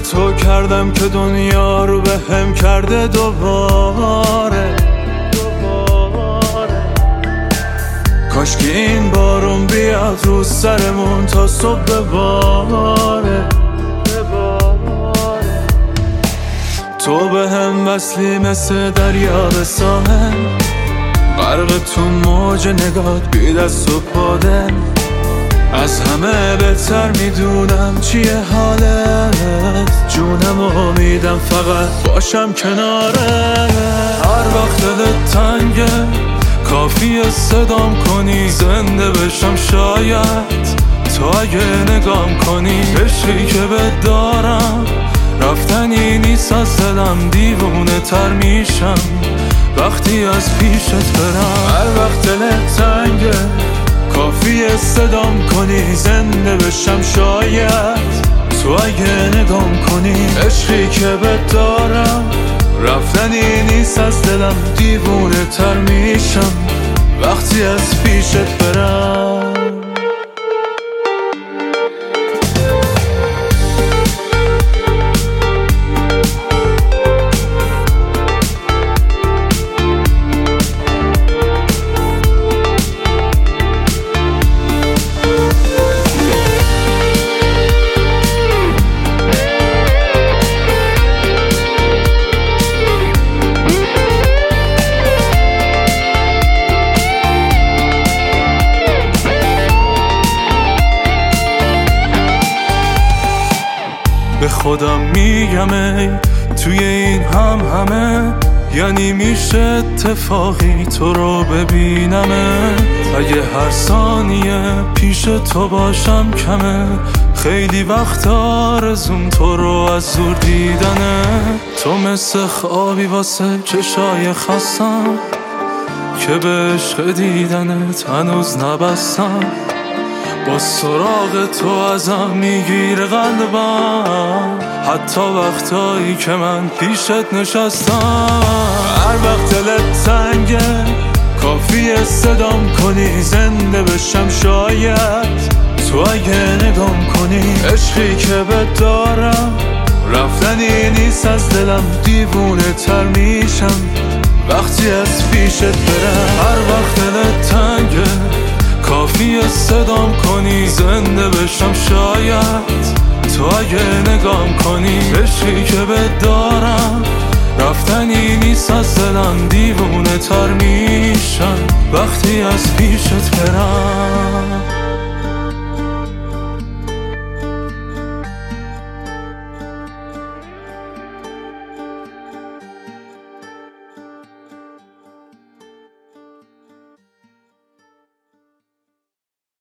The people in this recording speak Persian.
تو کردم که دنیا رو به هم کرده دوباره. کاش که این بارون بیاد رو سرمون تا صبح بباره. تو به هم وصلی مثل دریا به ساحل، غرق تو موج نگات بی دست و پادل. از همه بهتر میدونم چیه حالت، جونم و میدم فقط باشم کناره. هر وقت دلت تنگه کافیه صدام کنی، زنده بشم شاید تو اگه نگام کنی. عشقی که بهت دارم رفتنی نیست از دلم، دیوونه تر میشم وقتی از پیشت برم. هر وقت دلت تنگه کافیه صدام کنی، زنده بشم شاید تو اگه نگام کنی. عشقی که بهت دارم رفتنی نیست از دلم، دیوونه تر میشم وقتی از پیشت برم. به خودم میگم ای توی این همه یعنی میشه اتفاقی تو رو ببینمت. اگه هر ثانیه پیش تو باشم کمه، خیلی وقت آرزوم تو رو از دور دیدنه. تو مثل خوابی واسه چشای خستم که به عشق دیدنت هنوز نبستم. با سراغ تو ازم میگیره قلبم، حتی وقتایی که من پیشت نشستم. هر وقت دلت تنگه کافیه صدام کنی، زنده بشم شاید تو اگه نگام کنی. عشقی که بهت دارم رفتنی نیست از دلم، دیوونه تر میشم وقتی از پیشت برم. هر وقت دلت تنگه کافیه صدام کنی، زنده بشم شاید تو اگه نگام کنی. عشقی که بهت دارم رفتنی نیست از دلم، دیوونه تر میشم وقتی از پیشت برم.